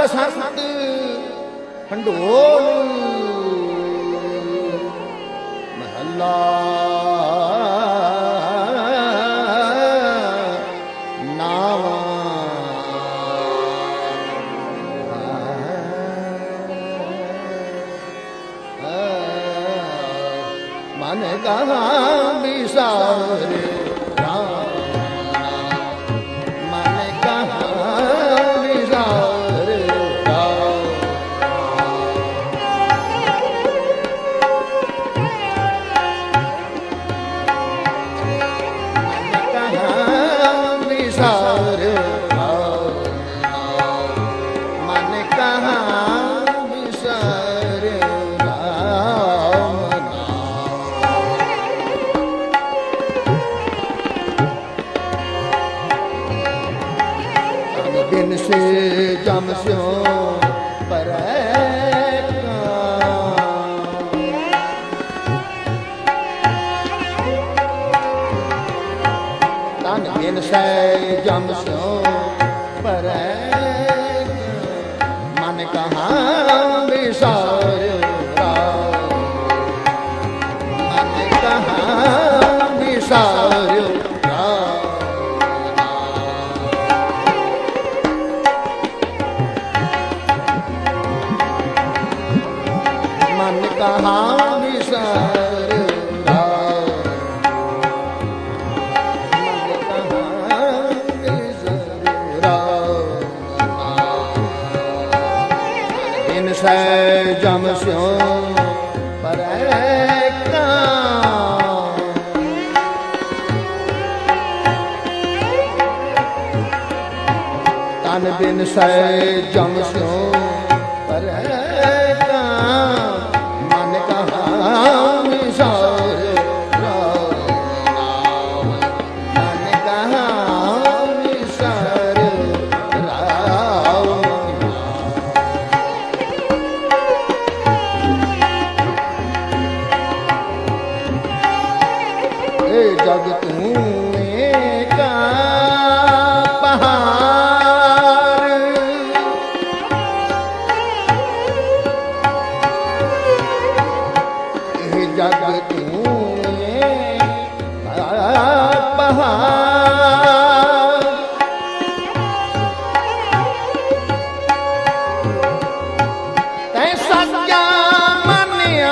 ਬਸੰਤ ਹੰਡੋਲ ਮਹੱਲਾ ਨਾਵਾਂ। ਮਨ ਕਹਾਂ ਵਿਸਾਰੇ बिन से जम स्यों परै तन बिन से जम स्यों परै मन कहाँ विसार मन कहाँ विसार कहाँ विसार मन कहाँ विसार बिन से जम स्यों परै तन बिन से जम स्यों परै जग तू का पहाड़ जग तू का पहाड़ तै सच्चा मनिया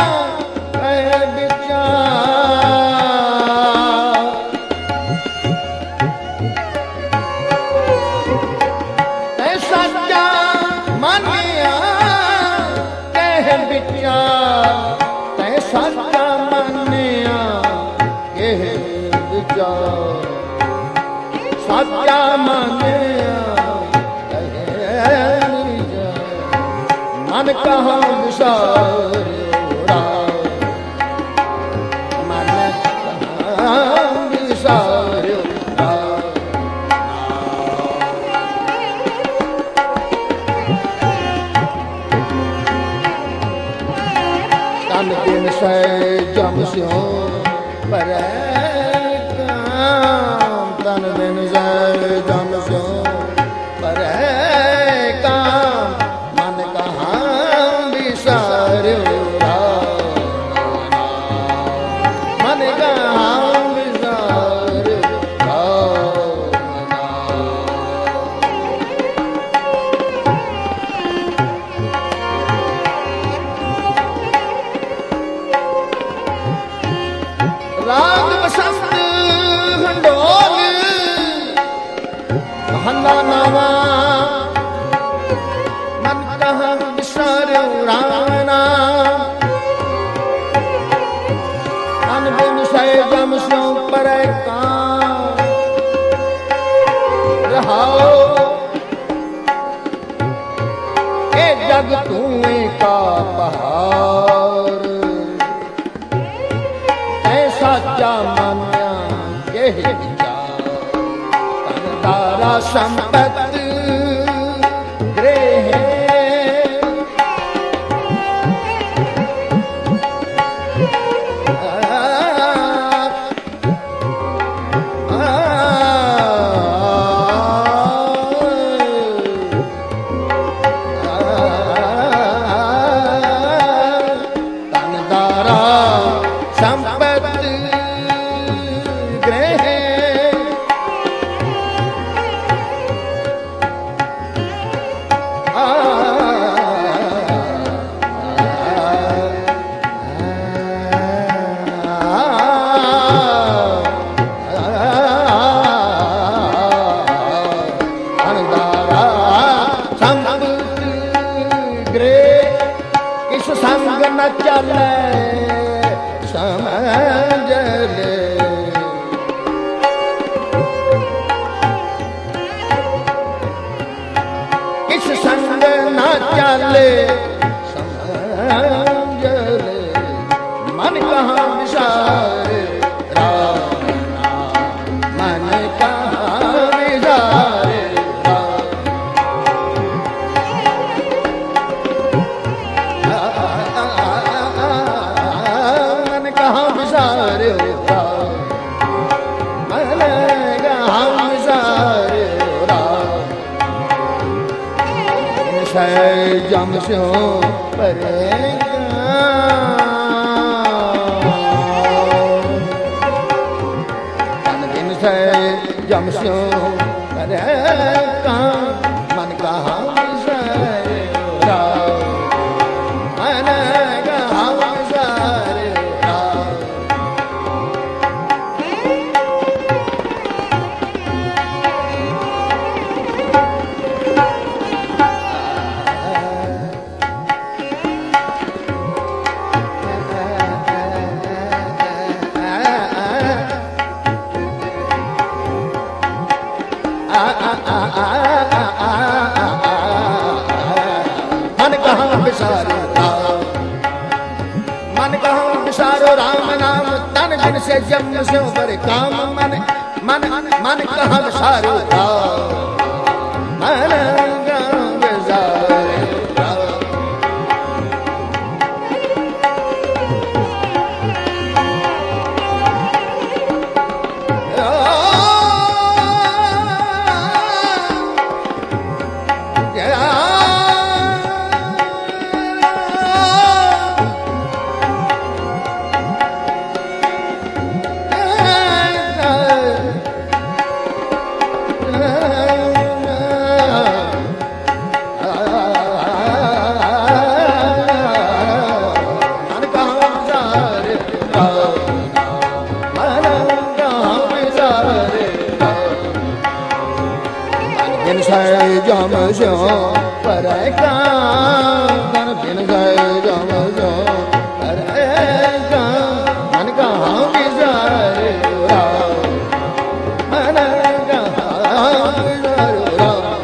साचा मनिया कह विचार साचा मनिया मन कहाँ विसार मन कहाँ विसार तन बिन से जम स्यों परै तन बिन से जम स्यों परै मन कहाँ विसार मन कहाँ विसार राग बसंत हंडोल महला नावा मन कहाँ विसार रावना तन बिन से जम स्यों परै रहाओ ए जग तू का पहाड़ साचा मनिया कह विचार तन तारा संपत गृह गृह किस संग न चले समझ ले। किस संग न चले समझ ले। मन कहाँ विसारे राम मन कहाँ विसारे मन कहाँ विसारे मन कहाँ विसारे जम स्यो परे जम स्यो परे मन कहाँ विसारे मन कहाँ विसारे मन कहाँ विसारो राम मन कहाँ विसारो राम नाम तन दिन से जन्म से पर काम मन मन मन कहाँ विसारो राम मन कहाँ विसारो जम स्यो परे कान बिन गए जम स्यो परे कान मन कहाँ विसारे राम मन कहाँ विसारे राम।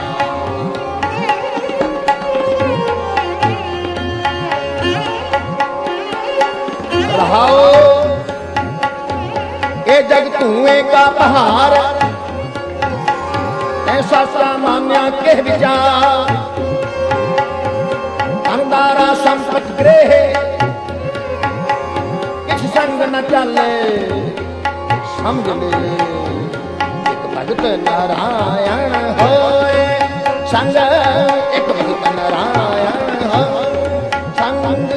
रहाओ ये जग धुएं का पहाड़ ऐसा सामान्य के विचार अंधारा संपत गृह किस संग न चले समझ ले। एक भगत नारायण होए संग एक भगत नारायण हो संग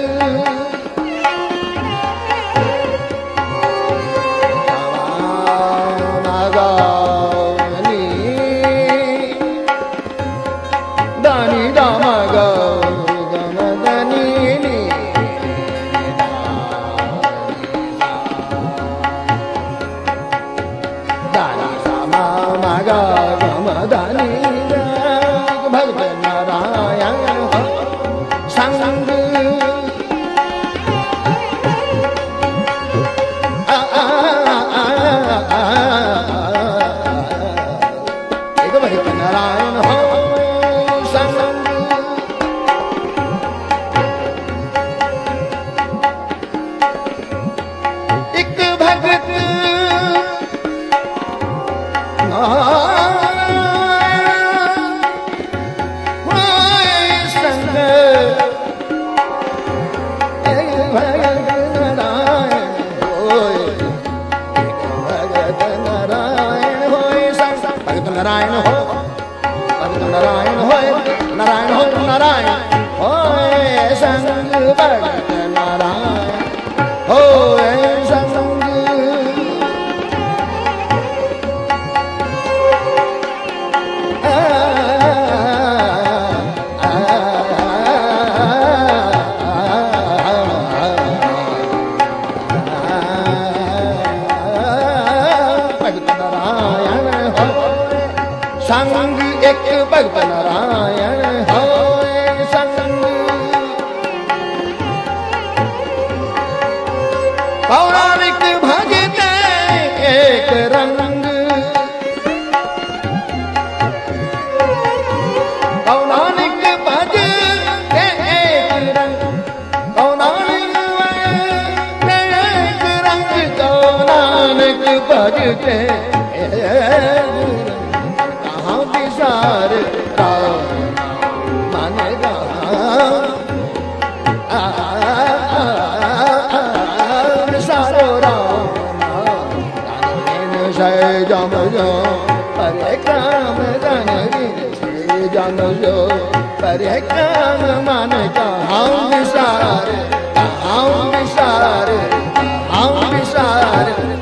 भगत नारायण हो संग एक भगत नारायण हो संग एक भगत नारायण हो भगत नारायण हो नारायण हो नारायण हो संग भगत नारायण हो संग संग एक भगत नारायण होए संग बजते कहाँ विचार मन सारो जम जो परे काम धन जम जो परे काम मन का हम विसार हम विसार हम विसार